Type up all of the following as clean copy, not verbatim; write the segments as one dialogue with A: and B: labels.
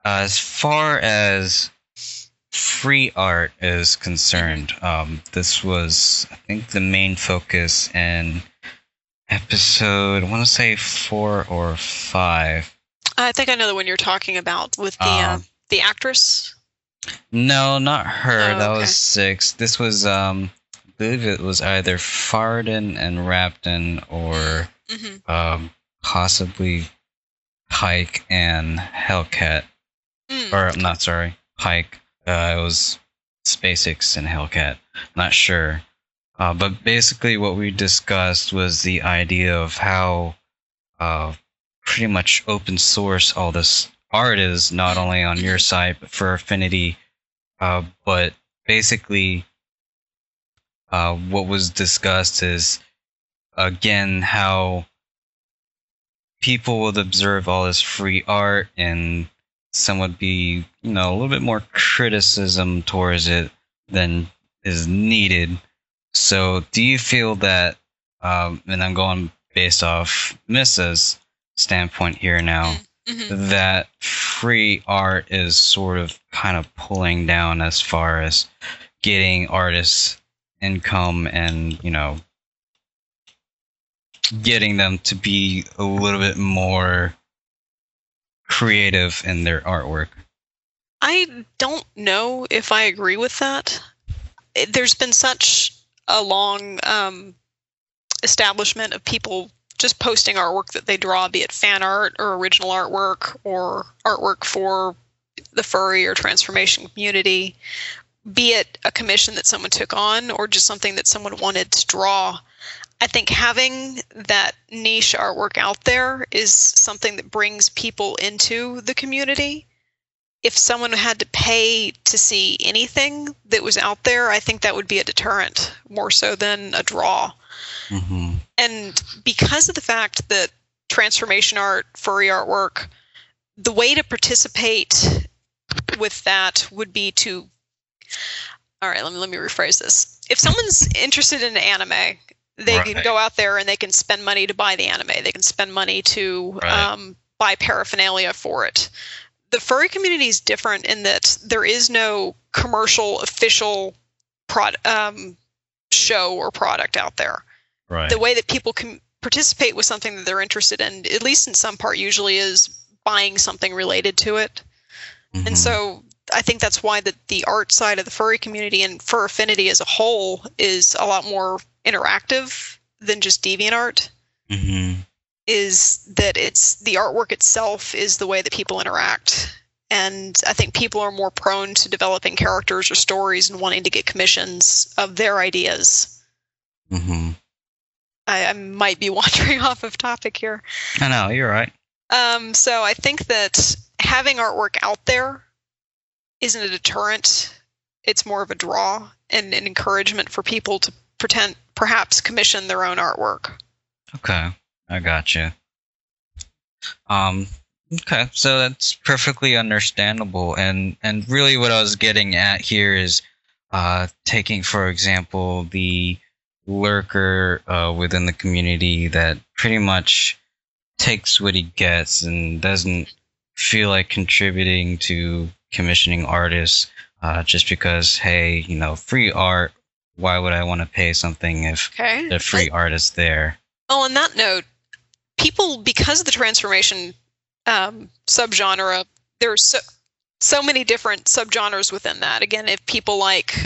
A: As far as free art is
B: Hmm.
A: concerned, this was, I think, the main focus in episode, I want to say 4 or 5.
B: I think I know the one you're talking about with
A: Um,
B: the actress.
A: no, not her.
B: Oh,
A: That
B: okay.
A: was 6. This was, I believe it was either Farden and Rapton or
B: Mm-hmm.
A: um, possibly Pike and Hellcat.
B: Mm,
A: Or,
B: okay.
A: not sorry, Pike. It was SpaceX and Hellcat. Not sure. But basically, what we discussed was the idea of how uh, pretty much open source all this art is, not only on your
B: Mm-hmm.
A: site, but for Affinity. But basically, what was discussed is, again, how people would observe all this free art and some would be, a little bit more criticism towards it than is needed. So, do you feel that, and I'm going based off Missa's standpoint here now,
B: Mm-hmm.
A: that free art is sort of kind of pulling down as far as getting artists income and, getting them to be a little bit more creative in their artwork?
B: I don't know if I agree with that. There's been such a long establishment of people just posting artwork that they draw, be it fan art or original artwork or artwork for the furry or transformation community, be it a commission that someone took on or just something that someone wanted to draw. I think having that niche artwork out there is something that brings people into the community. If someone had to pay to see anything that was out there, I think that would be a deterrent more so than a draw.
A: Mm-hmm.
B: And because of the fact that transformation art, furry artwork, the way to participate with that would be to, all right, let me rephrase this. If someone's interested in anime, they can
A: Right.
B: go out there and they can spend money to buy the anime. They can spend money to
A: Right.
B: buy paraphernalia for it. The furry community is different in that there is no commercial official show or product out there. The
A: Right.
B: way that people can participate with something that they're interested in, at least in some part, usually is buying something related to it. And
A: Mm-hmm.
B: so I think that's why the art side of the furry community and fur affinity as a whole is a lot more interactive than just DeviantArt.
A: Mm-hmm.
B: Is that it's the artwork itself is the way that people interact. And I think people are more prone to developing characters or stories and wanting to get commissions of their ideas.
A: Mm-hmm.
B: I might be wandering off of topic here.
A: I know, you're right.
B: So I think that having artwork out there isn't a deterrent. It's more of a draw and an encouragement for people to perhaps commission their own artwork.
A: Okay. I gotcha. Um, okay, so that's perfectly understandable. And really what I was getting at here is taking, for example, the lurker within the community that pretty much takes what he gets and doesn't feel like contributing to commissioning artists just because, hey, free art. Why would I want to pay something if
B: Okay.
A: the free art is there?
B: On that note, people, because of the transformation subgenre, there's so many different subgenres within that. Again, if people like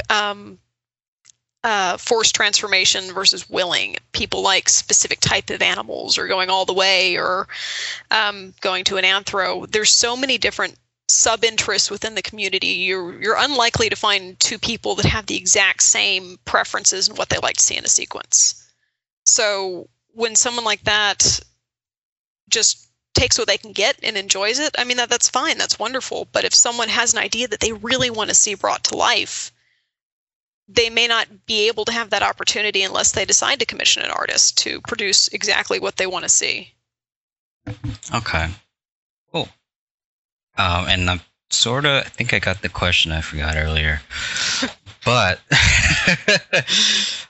B: forced transformation versus willing, people like specific type of animals or going all the way or going to an anthro. There's so many different sub interests within the community. You're unlikely to find two people that have the exact same preferences and what they like to see in a sequence. So when someone like that just takes what they can get and enjoys it, I mean, that's fine. That's wonderful. But if someone has an idea that they really want to see brought to life, they may not be able to have that opportunity unless they decide to commission an artist to produce exactly what they want to see.
A: Okay, cool. And I'm I think I got the question I forgot earlier. But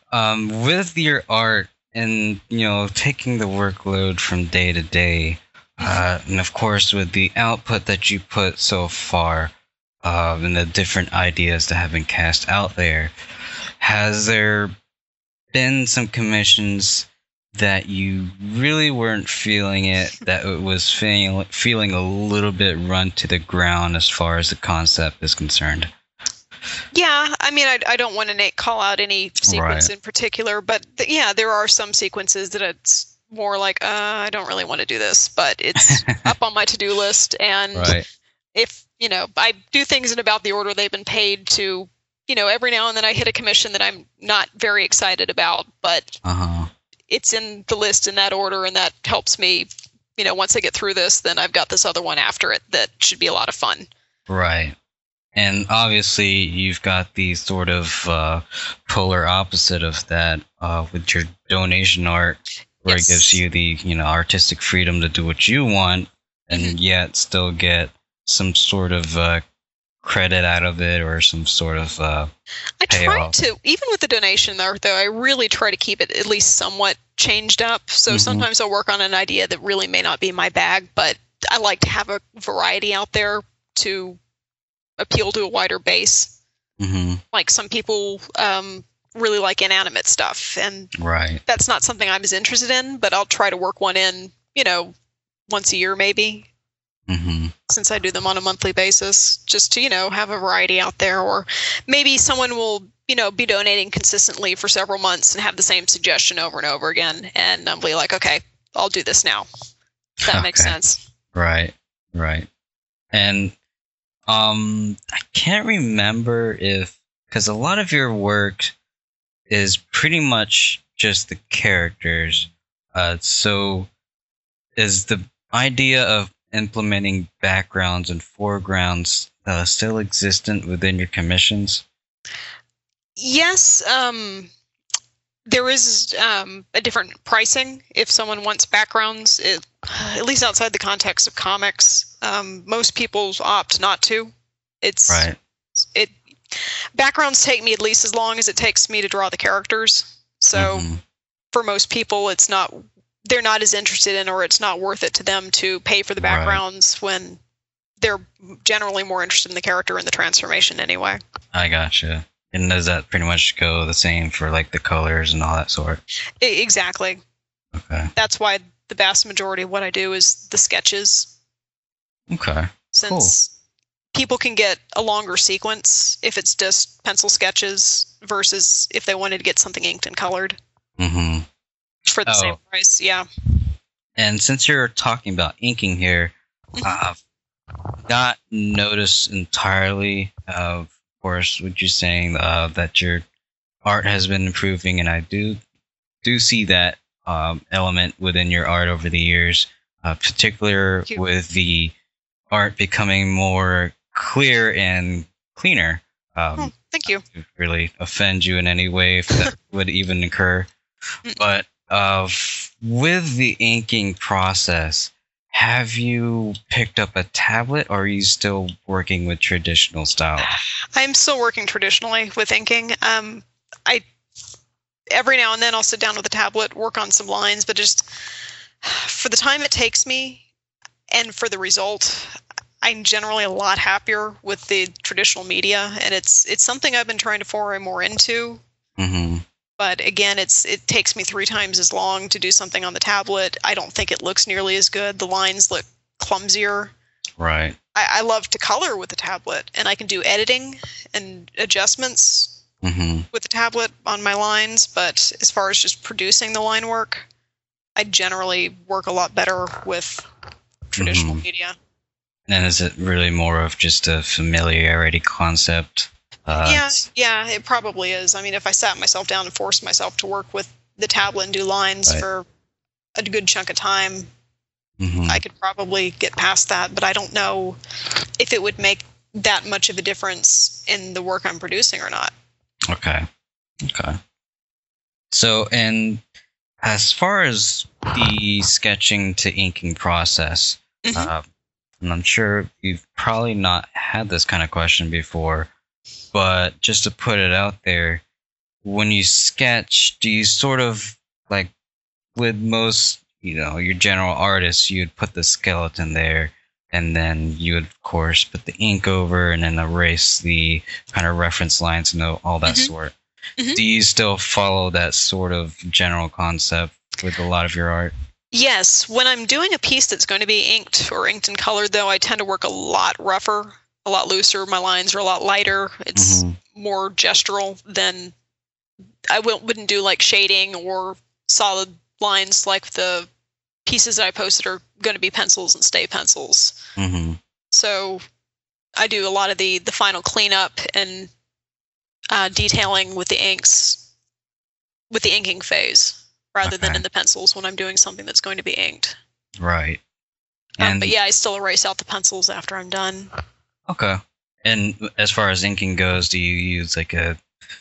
A: with your art and taking the workload from day to day, And of course, with the output that you put so far, and the different ideas that have been cast out there, has there been some commissions that you really weren't feeling it, that it was feeling a little bit run to the ground as far as the concept is concerned?
B: Yeah, I mean, I don't want to call out any sequence in particular, but yeah, there are some sequences that it's more like, I don't really want to do this, but it's up on my to-do list. And if, I do things in about the order they've been paid to, every now and then I hit a commission that I'm not very excited about, but it's in the list in that order, and that helps me, once I get through this, then I've got this other one after it that should be a lot of fun.
A: Right. And obviously, you've got the sort of polar opposite of that with your donation art, where it gives you the artistic freedom to do what you want, and yet still get some sort of credit out of it, or some sort of I
B: try to, even with the donation art, though, I really try to keep it at least somewhat changed up. So sometimes I'll work on an idea that really may not be my bag, but I like to have a variety out there to appeal to a wider base. Like some people really like inanimate stuff, and that's not something I'm as interested in, but I'll try to work one in, once a year maybe, since I do them on a monthly basis, just to, have a variety out there. Or maybe someone will, be donating consistently for several months and have the same suggestion over and over again, and I'll be like, okay, I'll do this now. If that makes sense.
A: Right. And I can't remember because a lot of your work is pretty much just the characters. So is the idea of implementing backgrounds and foregrounds still existent within your commissions?
B: Yes. There is a different pricing if someone wants backgrounds, at least outside the context of comics. Most people opt not to. Backgrounds take me at least as long as it takes me to draw the characters. So for most people, they're not as interested in, or it's not worth it to them to pay for the backgrounds when they're generally more interested in the character and the transformation anyway.
A: I gotcha. And does that pretty much go the same for like the colors and all that sort?
B: Exactly.
A: Okay.
B: That's why the vast majority of what I do is the sketches.
A: Okay.
B: Since people can get a longer sequence if it's just pencil sketches versus if they wanted to get something inked and colored. For the same price, yeah.
A: And since you're talking about inking here, I've not noticed entirely, of course, what you're saying, that your art has been improving, and I do see that element within your art over the years, particularly with the art becoming more clear and cleaner.
B: Thank you.
A: To really offend you in any way, if that would even occur. But with the inking process, have you picked up a tablet, or are you still working with traditional style?
B: I'm still working traditionally with inking. Every now and then I'll sit down with a tablet, work on some lines, but just for the time it takes me and for the result, I'm generally a lot happier with the traditional media, and it's something I've been trying to foray more into. But again, it takes me 3 times as long to do something on the tablet. I don't think it looks nearly as good. The lines look clumsier.
A: Right.
B: I love to color with the tablet, and I can do editing and adjustments with the tablet on my lines. But as far as just producing the line work, I generally work a lot better with traditional media.
A: And is it really more of just a familiarity concept?
B: Yeah, it probably is. I mean, if I sat myself down and forced myself to work with the tablet and do lines for a good chunk of time, I could probably get past that. But I don't know if it would make that much of a difference in the work I'm producing or not.
A: Okay. So, and as far as the sketching to inking process, and I'm sure you've probably not had this kind of question before, but just to put it out there, when you sketch, do you sort of, like with most, your general artist, you'd put the skeleton there, and then you would, of course, put the ink over and then erase the kind of reference lines and all that sort. Do you still follow that sort of general concept with a lot of your art?
B: Yes. When I'm doing a piece that's going to be inked and colored, though, I tend to work a lot rougher, a lot looser. My lines are a lot lighter. It's more gestural than I wouldn't do like shading or solid lines like the pieces that I posted are going to be pencils and stay pencils. So I do a lot of the final cleanup and detailing with the inks, with the inking phase, rather than in the pencils when I'm doing something that's going to be inked.
A: Right.
B: But yeah, I still erase out the pencils after I'm done.
A: Okay. And as far as inking goes, do you use like a,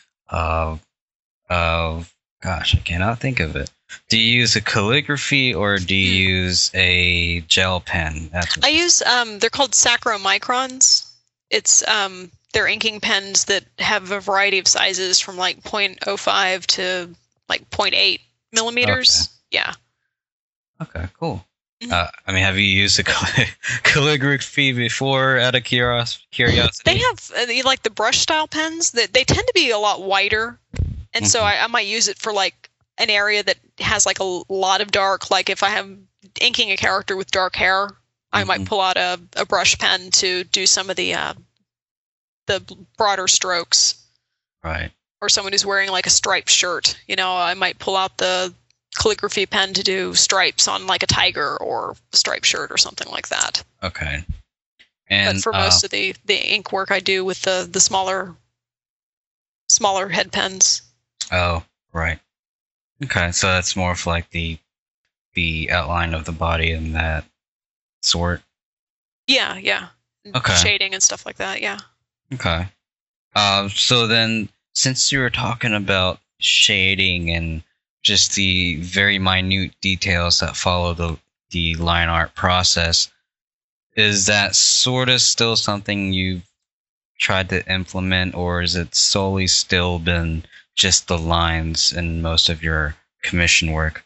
A: gosh, I cannot think of it. Do you use a calligraphy or do you use a gel pen?
B: I use, they're called Saccharomicrons. It's, they're inking pens that have a variety of sizes from like 0.05 to like 0.8 millimeters. Okay. Yeah.
A: Okay, cool. I mean, have you used a calligraphy before out of curiosity?
B: They have like the brush style pens that they tend to be a lot wider. And so I might use it for like an area that has like a lot of dark. Like if I am inking a character with dark hair, I might pull out a brush pen to do some of the broader strokes.
A: Right.
B: Or someone who's wearing like a striped shirt. I might pull out the calligraphy pen to do stripes on like a tiger or a striped shirt or something like that.
A: Okay.
B: But for most of the ink work I do with the smaller head pens.
A: Oh, right. Okay, so that's more of like the outline of the body and that sort.
B: Yeah.
A: Okay.
B: Shading and stuff like that, yeah.
A: Okay. So then, since you were talking about shading and just the very minute details that follow the line art process, is that sort of still something you've tried to implement, or is it solely still been just the lines in most of your commission work?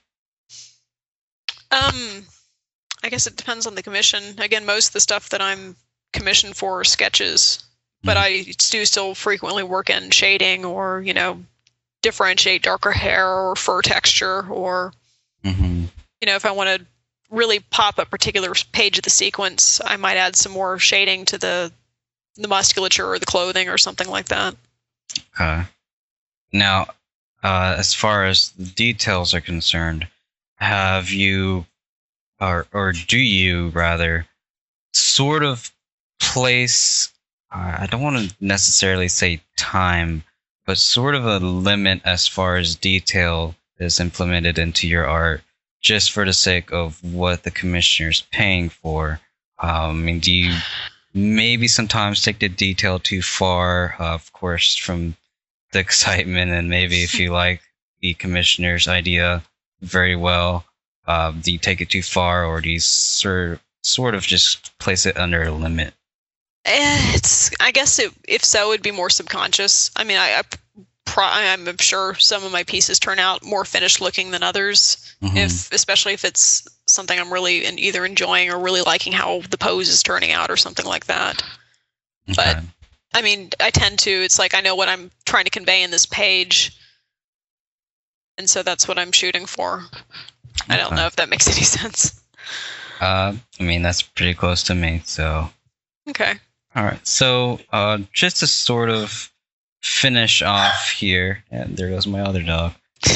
B: I guess it depends on the commission. Again, most of the stuff that I'm commissioned for are sketches, but I do still frequently work in shading or, differentiate darker hair or fur texture or, if I want to really pop a particular page of the sequence, I might add some more shading to the musculature or the clothing or something like that.
A: Okay. Now, as far as the details are concerned, have you, or do you rather, sort of place, I don't want to necessarily say time, but sort of a limit as far as detail is implemented into your art, just for the sake of what the commissioner's paying for? I mean, do you maybe sometimes take the detail too far, of course, from the excitement, and maybe if you like the commissioner's idea very well, do you take it too far, or do you sort of just place it under a limit?
B: I guess if so, it'd be more subconscious. I mean, I'm sure some of my pieces turn out more finished looking than others, especially if it's something I'm really either enjoying or really liking how the pose is turning out or something like that. Okay. But I mean, I tend to, it's like I know what I'm trying to convey in this page, and so that's what I'm shooting for. I don't know if that makes any sense.
A: I mean, that's pretty close to me, so.
B: Okay.
A: All right, so just to sort of finish off here, and there goes my other dog.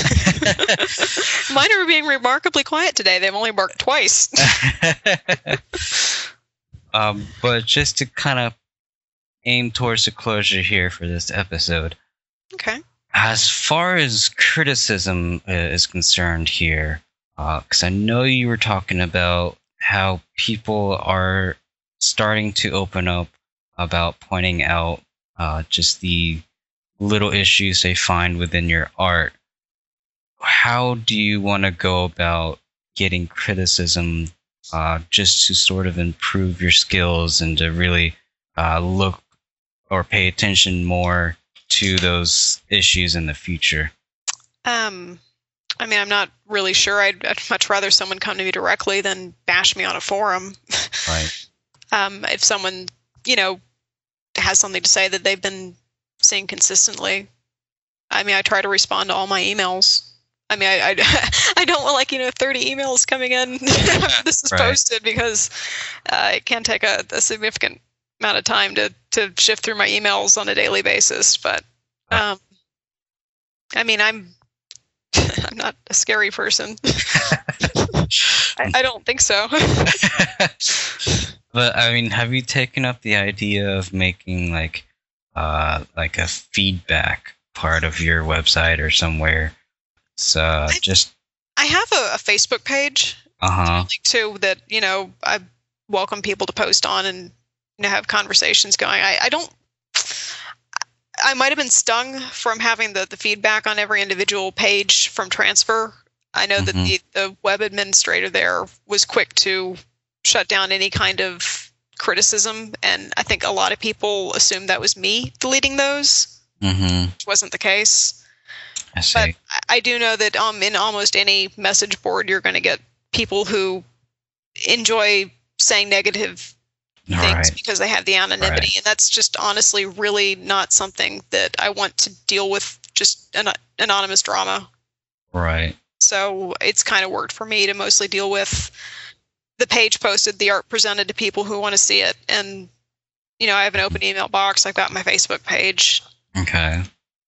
B: Mine are being remarkably quiet today. They've only barked twice.
A: But just to kind of aim towards the closure here for this episode.
B: Okay.
A: As far as criticism is concerned here, because I know you were talking about how people are starting to open up about pointing out just the little issues they find within your art. How do you want to go about getting criticism just to sort of improve your skills and to really look or pay attention more to those issues in the future?
B: I mean, I'm not really sure. I'd much rather someone come to me directly than bash me on a forum.
A: Right.
B: If someone, you know, has something to say that they've been seeing consistently, I mean, I try to respond to all my emails. I mean, I don't want, like, 30 emails coming in after this is
A: Right.
B: posted, because it can take a significant amount of time to shift through my emails on a daily basis. But I mean, I'm not a scary person. I don't think so.
A: But I mean, have you taken up the idea of making like a feedback part of your website or somewhere? So just
B: I have a Facebook page too that I welcome people to post on and have conversations going. I don't. I might have been stung from having the feedback on every individual page from Transfer. I know that the web administrator there was quick to shut down any kind of criticism, and I think a lot of people assumed that was me deleting those, which wasn't the case.
A: I see.
B: But I do know that in almost any message board, you're going to get people who enjoy saying negative things because they have the anonymity, and that's just honestly really not something that I want to deal with, just an anonymous drama.
A: Right.
B: So it's kind of worked for me to mostly deal with the page posted, the art presented to people who want to see it, and I have an open email box. I've got my Facebook page.
A: Okay.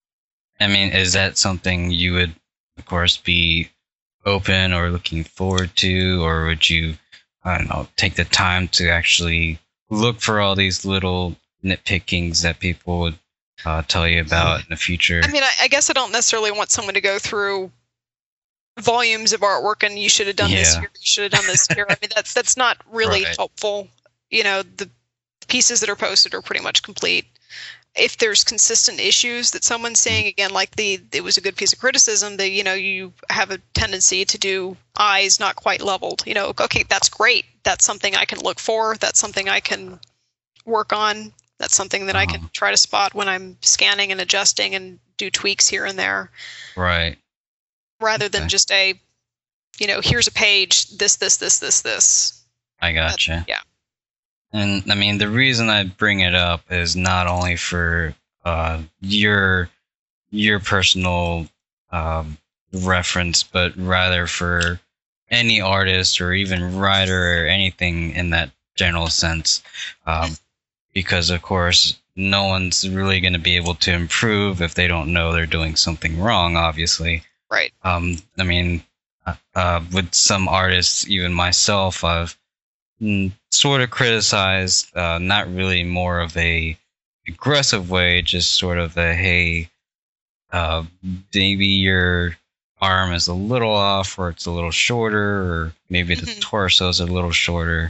A: I mean, is that something you would, of course, be open or looking forward to, or would you, I don't know, take the time to actually look for all these little nitpickings that people would tell you about in the future?
B: I mean, I guess I don't necessarily want someone to go through volumes of artwork and you should have done this here, you should have done this here. I mean, that's not really helpful. The pieces that are posted are pretty much complete. If there's consistent issues that someone's saying, again, like it was a good piece of criticism, that you have a tendency to do eyes not quite leveled. Okay, that's great. That's something I can look for. That's something I can work on. That's something that I can try to spot when I'm scanning and adjusting and do tweaks here and there.
A: Right.
B: Rather than just here's a page, this.
A: I gotcha.
B: Yeah.
A: And I mean, the reason I bring it up is not only for your personal reference, but rather for any artist or even writer or anything in that general sense. Because, of course, no one's really going to be able to improve if they don't know they're doing something wrong, obviously.
B: Right.
A: I mean, with some artists, even myself, I've sort of criticized, not really more of a aggressive way, just sort of a, hey, maybe your arm is a little off, or it's a little shorter, or maybe the torso is a little shorter.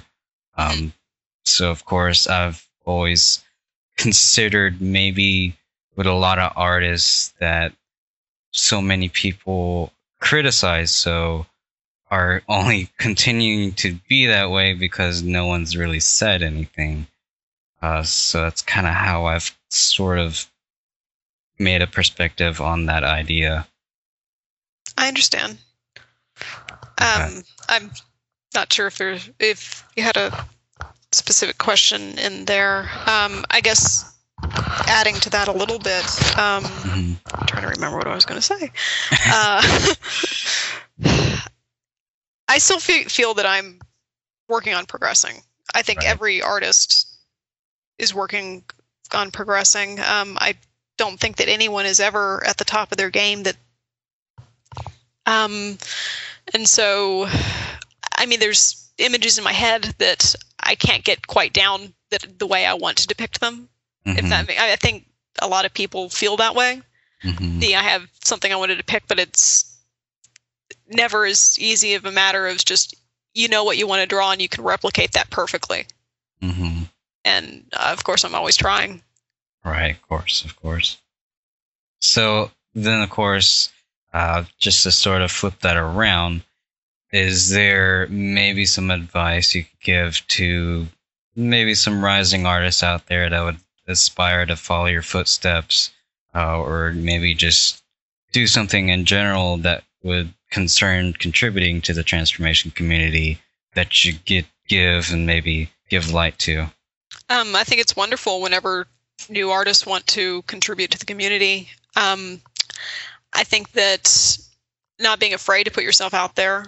A: So of course I've always considered, maybe with a lot of artists that so many people criticize, so are only continuing to be that way because no one's really said anything. So that's kind of how I've sort of made a perspective on that idea.
B: I understand. I'm not sure if you had a specific question in there. I guess adding to that a little bit, I'm trying to remember what I was going to say. I still feel that I'm working on progressing. I think every artist is working on progressing. I don't think that anyone is ever at the top of their game. And so, I mean, there's images in my head that I can't get quite down the way I want to depict them. If that, I think a lot of people feel that way. I have something I want to depict, but it's never as easy of a matter of just, what you want to draw and you can replicate that perfectly. And of course, I'm always trying. Right,
A: of course. So then, of course, just to sort of flip that around, is there maybe some advice you could give to maybe some rising artists out there that would aspire to follow your footsteps, or maybe just do something in general that would concern contributing to the transformation community that you give and maybe give light to?
B: I think it's wonderful whenever new artists want to contribute to the community. I think that not being afraid to put yourself out there,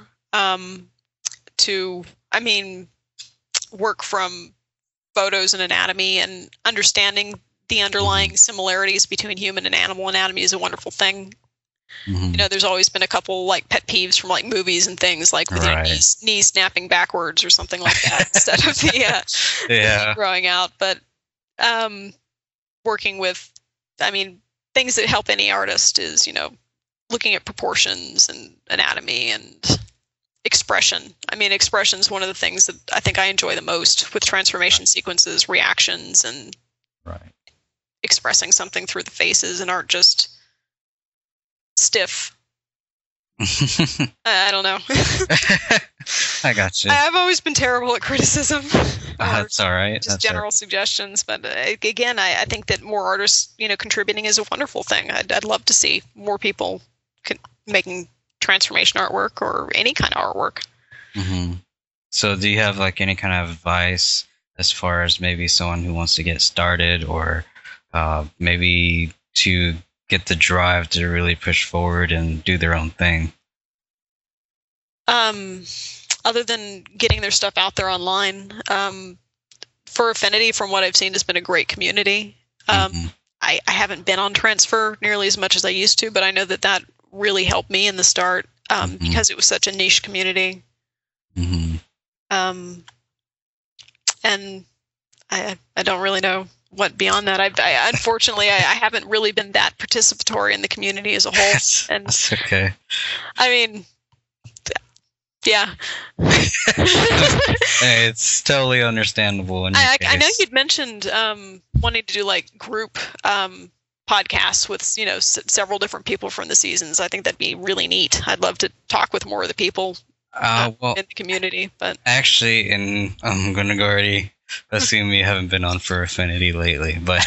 B: work from photos and anatomy and understanding the underlying similarities between human and animal anatomy is a wonderful thing. There's always been a couple like pet peeves from like movies and things like with your knee snapping backwards or something like that instead of the growing out. But working with, things that help any artist is, looking at proportions and anatomy and expression. Expression is one of the things that I think I enjoy the most with transformation sequences, reactions, and expressing something through the faces and aren't just stiff. I don't know.
A: I got you.
B: I've always been terrible at criticism.
A: That's all right.
B: Just general suggestions. But again, I think that more artists, contributing is a wonderful thing. I'd love to see more people making transformation artwork or any kind of artwork.
A: So do you have like any kind of advice as far as maybe someone who wants to get started or maybe to get the drive to really push forward and do their own thing?
B: Other than getting their stuff out there online, for Affinity, from what I've seen, has been a great community. I haven't been on Transfer nearly as much as I used to, but I know that really helped me in the start because it was such a niche community. And I don't really know what beyond that. I unfortunately I haven't really been that participatory in the community as a whole.
A: That's okay.
B: Yeah.
A: It's totally understandable.
B: I know you'd mentioned wanting to do like group podcasts with several different people from the seasons. I think that'd be really neat. I'd love to talk with more of the people in the community. But
A: actually, and I'm gonna go already assume you haven't been on for Affinity lately, but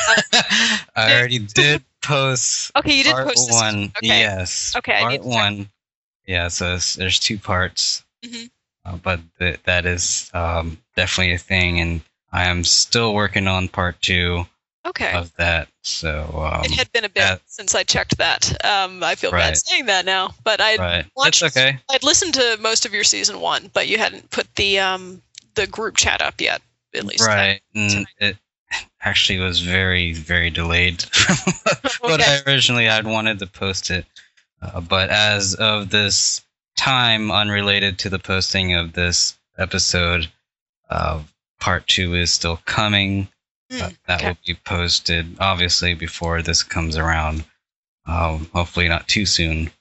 A: I already did post.
B: Okay, you did
A: part
B: post
A: one.
B: Okay.
A: Yes.
B: Okay,
A: part one. Yeah, so there's 2 parts, but that is definitely a thing, and I am still working on part 2 of that. So
B: it had been a bit since I checked that. I feel bad saying that now, but I'd watched.
A: It's okay.
B: I'd listened to most of your season 1, but you hadn't put the group chat up yet, at least.
A: Right, and it actually was very, very delayed from what I originally had wanted to post it. But as of this time, unrelated to the posting of this episode, part 2 is still coming. That will be posted, obviously, before this comes around. Hopefully not too soon.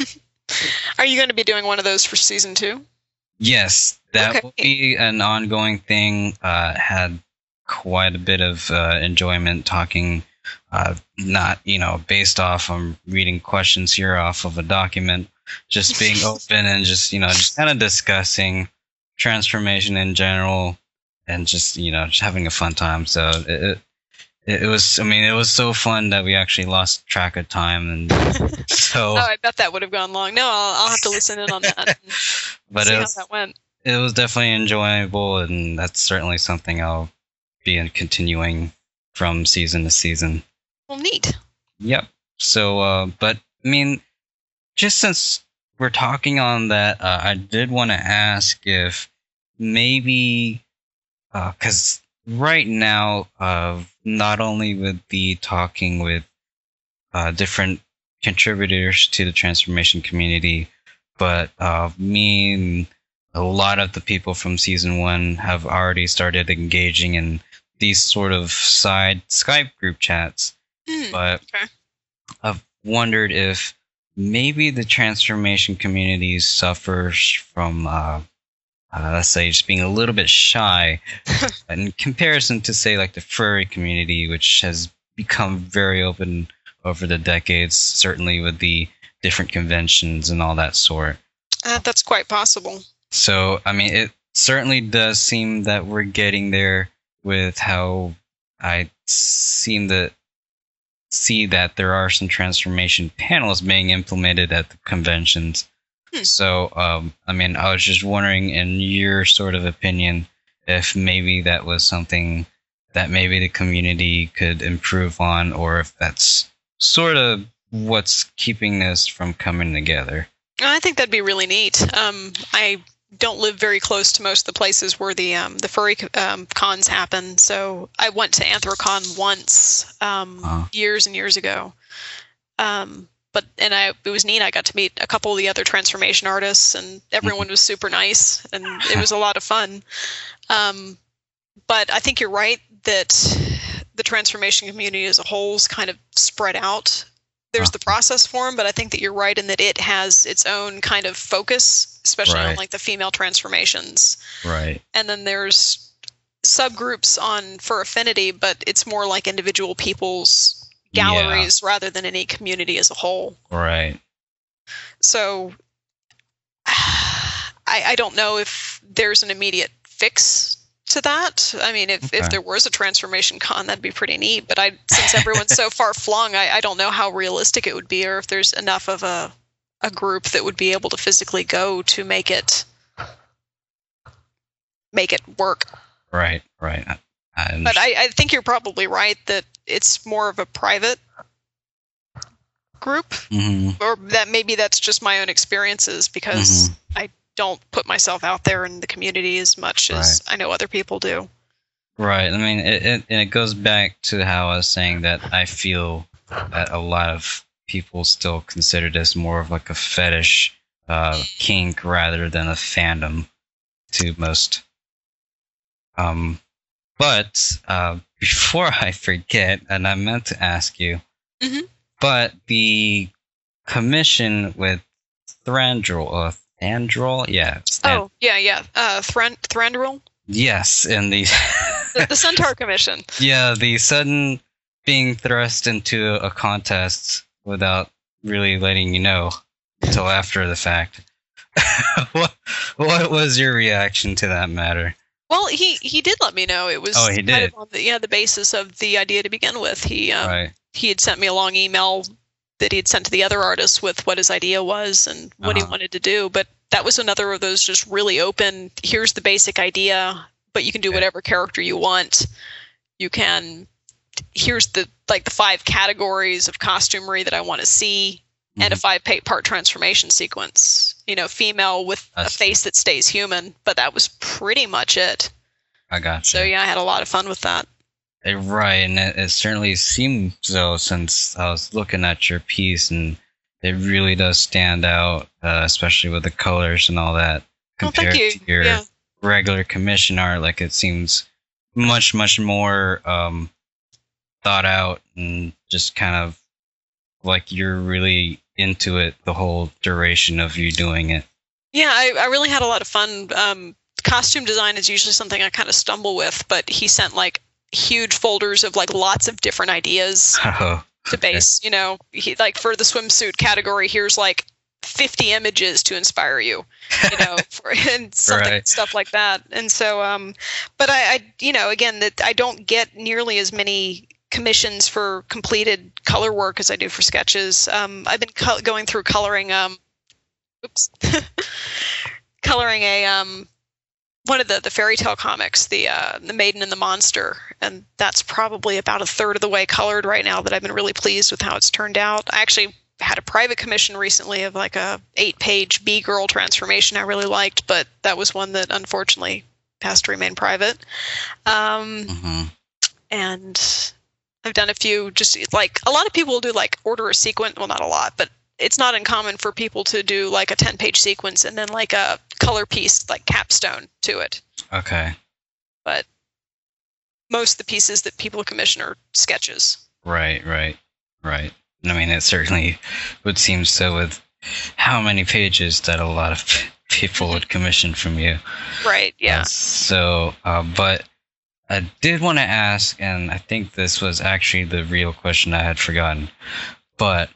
B: Are you going to be doing one of those for season 2? Yes.
A: That will be an ongoing thing. Had quite a bit of enjoyment talking, not, based off reading questions here off of a document, just being open and just kind of discussing transformation in general and just having a fun time. So it was, it was so fun that we actually lost track of time, and so
B: I bet that would have gone long. No, I'll have to listen in on that.
A: But
B: how that went.
A: It was definitely enjoyable, and that's certainly something I'll be continuing from season to season.
B: Well, neat.
A: Yep. So, but just since we're talking on that, I did want to ask if maybe, because right now, not only with the talking with different contributors to the transformation community, but me and a lot of the people from season 1 have already started engaging in these sort of side Skype group chats. But I've wondered if maybe the transformation community suffers from, let's say, just being a little bit shy in comparison to, say, like the furry community, which has become very open over the decades, certainly with the different conventions and all that sort.
B: That's quite possible.
A: So, it certainly does seem that we're getting there with how I seem to see that there are some transformation panels being implemented at the conventions. So, I mean, I was just wondering, in your sort of opinion, if maybe that was something that maybe the community could improve on, or if that's sort of what's keeping this from coming together.
B: I think that'd be really neat. I don't live very close to most of the places where the furry cons happen, so I went to Anthrocon once years and years ago. It was neat. I got to meet a couple of the other transformation artists, and everyone was super nice, and it was a lot of fun. But I think you're right that the transformation community as a whole is kind of spread out. There's the process form, but I think that you're right in that it has its own kind of focus, especially on like the female transformations.
A: Right.
B: And then there's subgroups on for affinity, but it's more like individual people's galleries rather than any community as a whole.
A: Right.
B: So I don't know if there's an immediate fix to that. I mean, if there was a transformation con, that'd be pretty neat. But since everyone's so far flung, I don't know how realistic it would be, or if there's enough of a group that would be able to physically go to make it work.
A: Right.
B: But I think you're probably right that it's more of a private group, or that maybe that's just my own experiences, because I don't put myself out there in the community as much as I know other people do.
A: Right. I mean, it goes back to how I was saying that I feel that a lot of people still consider this more of like a fetish kink rather than a fandom to most. But before I forget, and I meant to ask you, but the commission with Thranduil, yeah.
B: Thranduil?
A: Yes, and the
B: Centaur Commission.
A: Yeah, the sudden being thrust into a contest without really letting you know until after the fact. What was your reaction to that matter?
B: Well, he did let me know. It was
A: he did.
B: kind of on the basis of the idea to begin with. He had sent me a long email that he had sent to the other artists with what his idea was and what he wanted to do. But that was another of those just really open, here's the basic idea, but you can do whatever character you want. You can, here's the 5 categories of costumery that I want to see, and a 5-part transformation sequence. Female with a face that stays human, but that was pretty much it.
A: I gotcha.
B: So yeah, I had a lot of fun with that.
A: Right, and it certainly seems so, since I was looking at your piece, and it really does stand out, especially with the colors and all that, compared to your regular commission art. Like, it seems much, much more thought out, and just kind of like you're really into it the whole duration of you doing it.
B: Yeah, I really had a lot of fun. Costume design is usually something I kind of stumble with, but he sent huge folders of lots of different ideas to base. He for the swimsuit category, here's 50 images to inspire you, and stuff like that. And so, but I again, that I don't get nearly as many commissions for completed color work as I do for sketches. I've been going through coloring coloring a one of the fairy tale comics, the Maiden and the Monster, and that's probably about 1/3 of the way colored right now. That I've been really pleased with how it's turned out. I actually had a private commission recently of a 8-page B-girl transformation I really liked, but that was one that unfortunately has to remain private. And I've done a few, just a lot of people do order a sequence. Well, not a lot, but it's not uncommon for people to do a 10-page sequence and then a color piece capstone to it.
A: Okay.
B: But most of the pieces that people commission are sketches.
A: Right. I mean, it certainly would seem so with how many pages that a lot of people would commission from you.
B: Right, yeah.
A: But I did want to ask, and I think this was actually the real question I had forgotten, but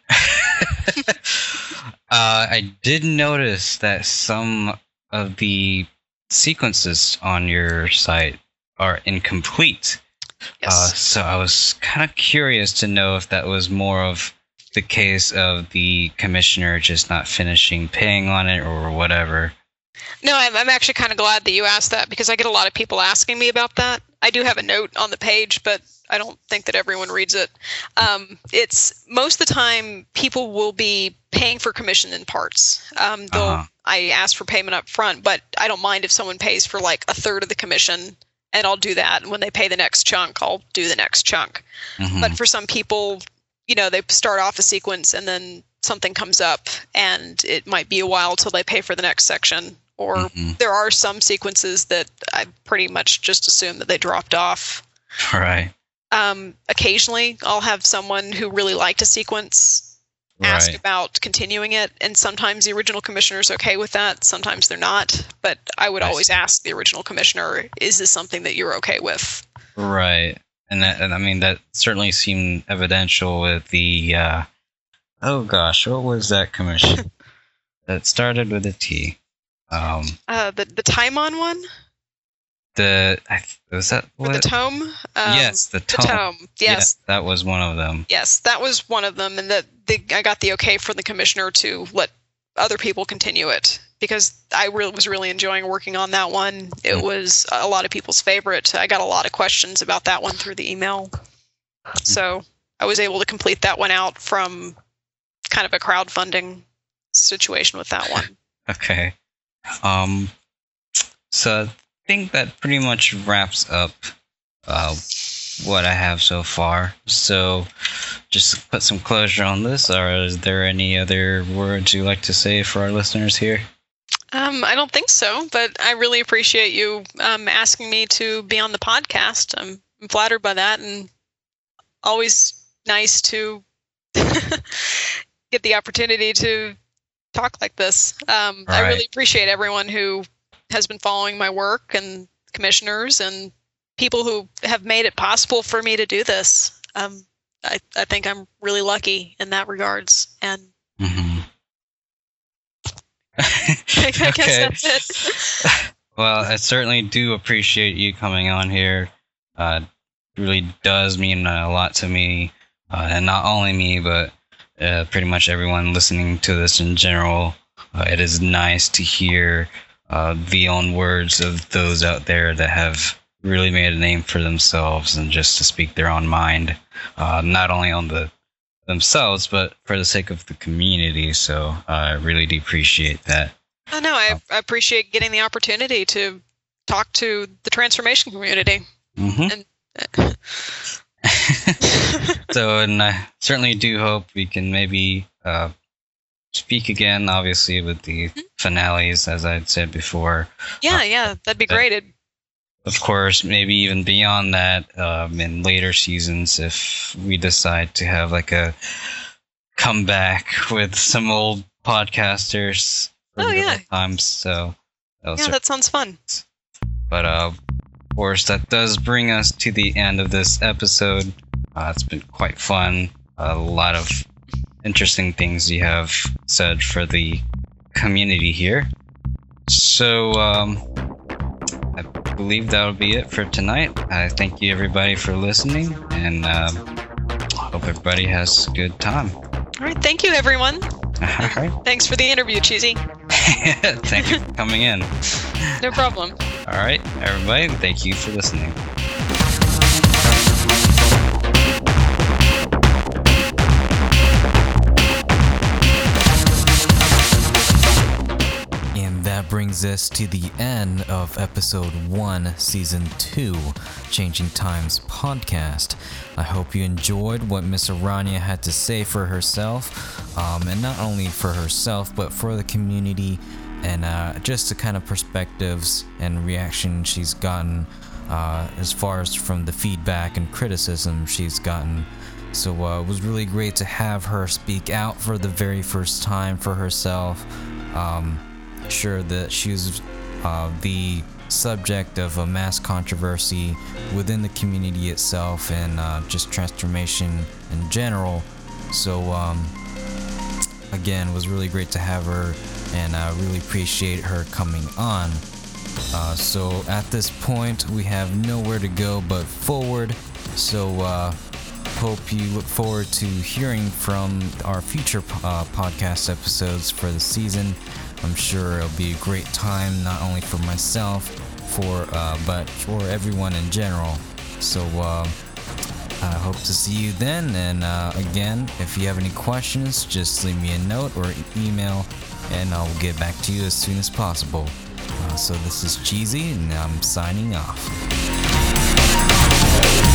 A: I did notice that some of the sequences on your site are incomplete.
B: Yes.
A: So I was kind of curious to know if that was more of the case of the commissioner just not finishing paying on it or whatever.
B: No, I'm actually kind of glad that you asked that, because I get a lot of people asking me about that. I do have a note on the page, but I don't think that everyone reads it. It's most of the time people will be paying for commission in parts. I ask for payment up front, but I don't mind if someone pays for like a third of the commission, and I'll do that. And when they pay the next chunk, I'll do the next chunk. But for some people, they start off a sequence and then something comes up, and it might be a while till they pay for the next section. Or there are some sequences that I pretty much just assume that they dropped off.
A: Right.
B: Occasionally, I'll have someone who really liked a sequence ask about continuing it, and sometimes the original commissioner is okay with that. Sometimes they're not. But I would always ask the original commissioner, "Is this something that you're okay with?"
A: Right. And I mean, that certainly seemed evidential with the. Oh gosh, what was that commission? That started with a T.
B: The Taimon one.
A: Was that what?
B: Or the Tome?
A: Yes, the Tome.
B: The Tome. Yes,
A: yeah, that was one of them.
B: Yes, that was one of them, and I got the okay from the commissioner to let other people continue it, because I was really enjoying working on that one. It was a lot of people's favorite. I got a lot of questions about that one through the email, so I was able to complete that one out from kind of a crowdfunding situation with that one.
A: Okay. So I think that pretty much wraps up what I have so far. So just to put some closure on this, or is there any other words you'd like to say for our listeners here?
B: I don't think so, but I really appreciate you asking me to be on the podcast. I'm flattered by that, and always nice to get the opportunity to talk like this. I really appreciate everyone who has been following my work, and commissioners and people who have made it possible for me to do this. I think I'm really lucky in that regards. And I guess that's it.
A: Well, I certainly do appreciate you coming on here. It really does mean a lot to me, and not only me, but pretty much everyone listening to this in general. It is nice to hear the own words of those out there that have really made a name for themselves, and just to speak their own mind, not only on themselves, but for the sake of the community. So I really do appreciate that.
B: I know. I appreciate getting the opportunity to talk to the transformation community. And,
A: So, and I certainly do hope we can maybe speak again, obviously, with the finales, as I'd said before.
B: Yeah, that'd be great.
A: Of course, maybe even beyond that, in later seasons, if we decide to have like a comeback with some old podcasters. Times. So
B: that sounds fun.
A: But of course, that does bring us to the end of this episode. It's been quite fun. A lot of interesting things you have said for the community here. So I believe that'll be it for tonight. I thank you everybody for listening, and hope everybody has a good time.
B: All right, thank you everyone.
A: All right.
B: Thanks for the interview, Cheesy.
A: Thank you for coming in.
B: No problem.
A: All right, everybody, thank you for listening.
C: That brings us to the end of episode 1, season 2, Changing Times podcast. I hope you enjoyed what Miss Aranya had to say for herself, and not only for herself, but for the community, and just the kind of perspectives and reaction she's gotten as far as from the feedback and criticism she's gotten. So it was really great to have her speak out for the very first time for herself. Sure that she was the subject of a mass controversy within the community itself, and just transformation in general. So again, it was really great to have her, and I really appreciate her coming on. So at this point, we have nowhere to go but forward. So hope you look forward to hearing from our future podcast episodes for the season. I'm sure it'll be a great time, not only for myself, but for everyone in general. So I hope to see you then. And again, if you have any questions, just leave me a note or email, and I'll get back to you as soon as possible. So this is Cheesy, and I'm signing off.